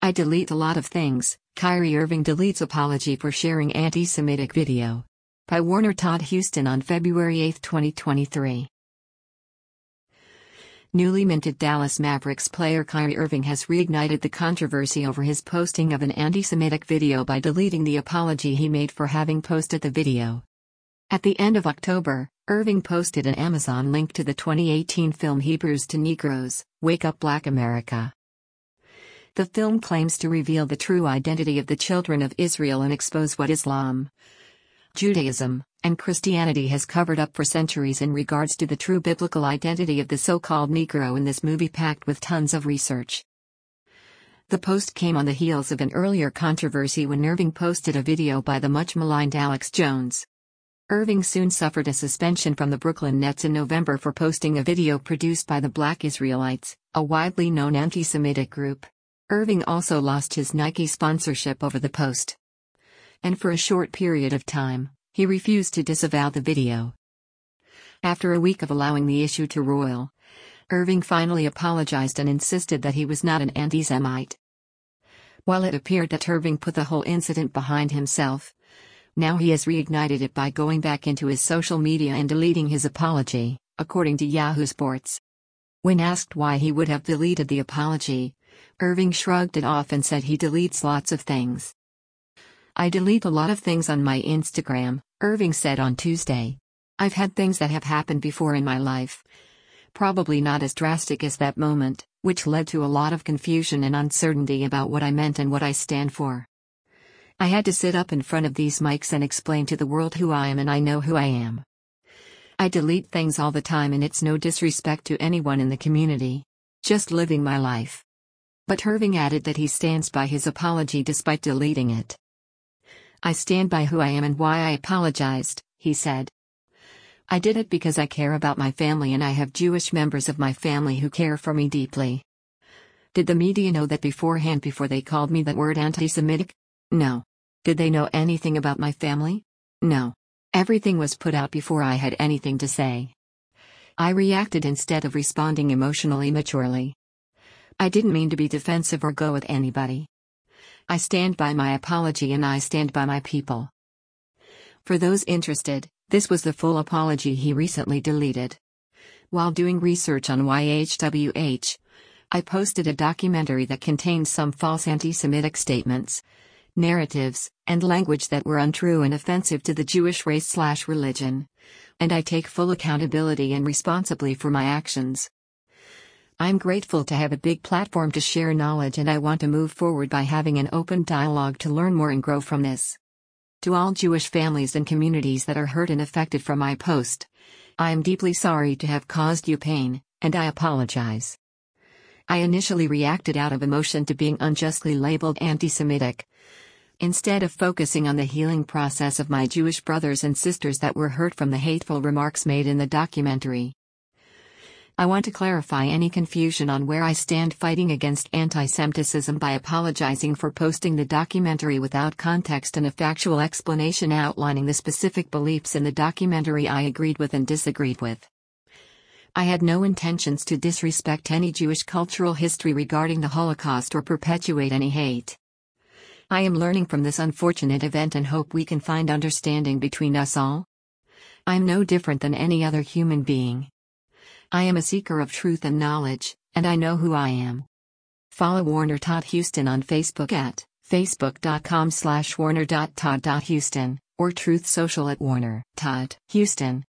I delete a lot of things. Kyrie Irving deletes apology for sharing anti-Semitic video. By Warner Todd Houston on February 8, 2023. Newly minted Dallas Mavericks player Kyrie Irving has reignited the controversy over his posting of an anti-Semitic video by deleting the apology he made for having posted the video. At the end of October, Irving posted an Amazon link to the 2018 film Hebrews to Negroes, Wake Up Black America. The film claims to reveal the true identity of the children of Israel and expose what Islam, Judaism, and Christianity has covered up for centuries in regards to the true biblical identity of the so-called Negro in this movie packed with tons of research. The post came on the heels of an earlier controversy when Irving posted a video by the much-maligned Alex Jones. Irving soon suffered a suspension from the Brooklyn Nets in November for posting a video produced by the Black Israelites, a widely known anti-Semitic group. Irving also lost his Nike sponsorship over the post. And for a short period of time, he refused to disavow the video. After a week of allowing the issue to roil, Irving finally apologized and insisted that he was not an anti-Semite. While it appeared that Irving put the whole incident behind himself, now he has reignited it by going back into his social media and deleting his apology, according to Yahoo Sports. When asked why he would have deleted the apology, Irving shrugged it off and said he deletes lots of things. I delete a lot of things on my Instagram, Irving said on Tuesday. I've had things that have happened before in my life. Probably not as drastic as that moment, which led to a lot of confusion and uncertainty about what I meant and what I stand for. I had to sit up in front of these mics and explain to the world who I am, and I know who I am. I delete things all the time, and it's no disrespect to anyone in the community. Just living my life. But Irving added that he stands by his apology despite deleting it. I stand by who I am and why I apologized, he said. I did it because I care about my family and I have Jewish members of my family who care for me deeply. Did the media know that beforehand before they called me that word anti-Semitic? No. Did they know anything about my family? No. Everything was put out before I had anything to say. I reacted instead of responding emotionally maturely. I didn't mean to be defensive or go with anybody. I stand by my apology and I stand by my people. For those interested, this was the full apology he recently deleted. While doing research on YHWH, I posted a documentary that contained some false anti-Semitic statements, narratives, and language that were untrue and offensive to the Jewish race/religion. And I take full accountability and responsibility for my actions. I'm grateful to have a big platform to share knowledge, and I want to move forward by having an open dialogue to learn more and grow from this. To all Jewish families and communities that are hurt and affected from my post, I am deeply sorry to have caused you pain, and I apologize. I initially reacted out of emotion to being unjustly labeled anti-Semitic, instead of focusing on the healing process of my Jewish brothers and sisters that were hurt from the hateful remarks made in the documentary. I want to clarify any confusion on where I stand fighting against anti-Semitism by apologizing for posting the documentary without context and a factual explanation outlining the specific beliefs in the documentary I agreed with and disagreed with. I had no intentions to disrespect any Jewish cultural history regarding the Holocaust or perpetuate any hate. I am learning from this unfortunate event and hope we can find understanding between us all. I'm no different than any other human being. I am a seeker of truth and knowledge, and I know who I am. Follow Warner Todd Houston on Facebook at facebook.com/warner.todd.houston or Truth Social at Warner Todd Houston.